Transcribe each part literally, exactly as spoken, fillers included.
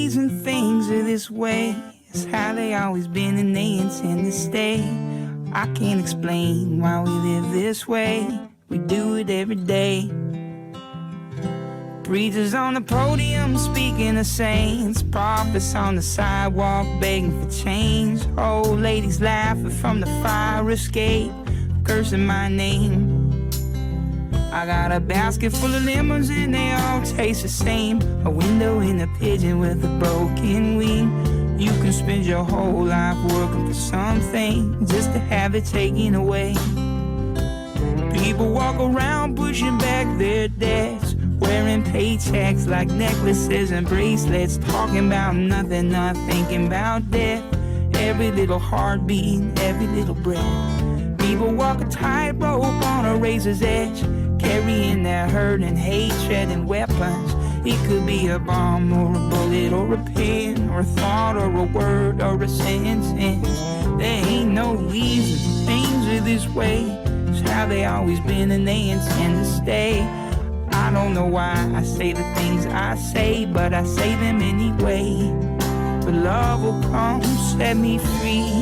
reason things are this way. It's how they always been and they intend to stay. I can't explain why we live this way. We do it every day. Preachers on the podium speaking of saints, prophets on the sidewalk begging for change, old ladies laughing from the fire escape, cursing my name. I got a basket full of lemons and they all taste the same. A window in a pigeon with a broken wing. You can spend your whole life working for something just to have it taken away. People walk around pushing back their debts, wearing paychecks like necklaces and bracelets, talking about nothing, not thinking about death. Every little heartbeat, every little breath. People walk a tightrope on a razor's edge, carrying their hurt and hatred and weapons. It could be a bomb or a bullet or a pen or a thought or a word or a sentence. There ain't no reason things are this way. It's how they always been and they intend to stay. I don't know why I say the things I say, but I say them anyway. But love will come, set me free.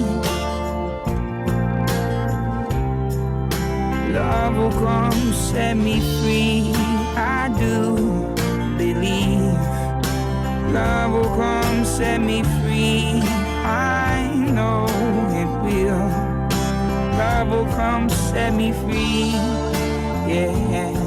Love will come, set me free. I do believe. Love will come, set me free. I know it will. Love will come, set me free. Yes.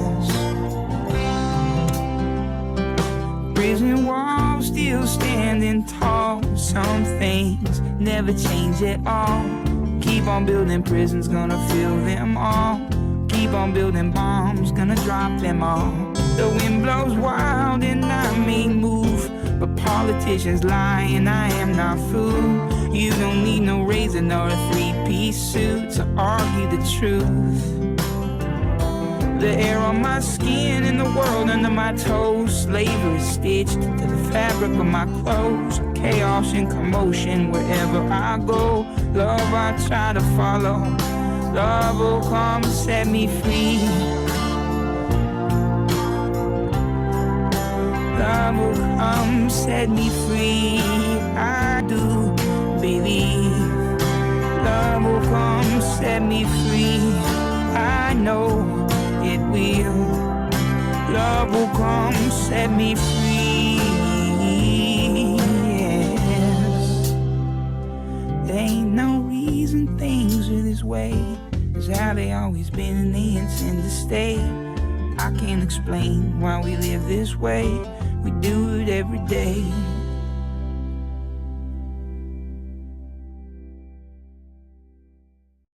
Prison walls still standing tall. Some things never change at all. Keep on building prisons, gonna fill them all. Keep on building bombs, gonna drop them all. The wind blows wild and I may move, but politicians lie and I am not fooled. You don't need no razor nor a three-piece suit to argue the truth. The air on my skin and the world under my toes. Slavery stitched to the fabric of my clothes. Chaos and commotion wherever I go. Love I try to follow. Love will come set me free. Love will come set me free. I do believe. Love will come set me free. I know it will. Love will come set me free. Yes. There ain't no reason things are this way. It's how they always been and they intend to stay. I can't explain why we live this way. We do it every day.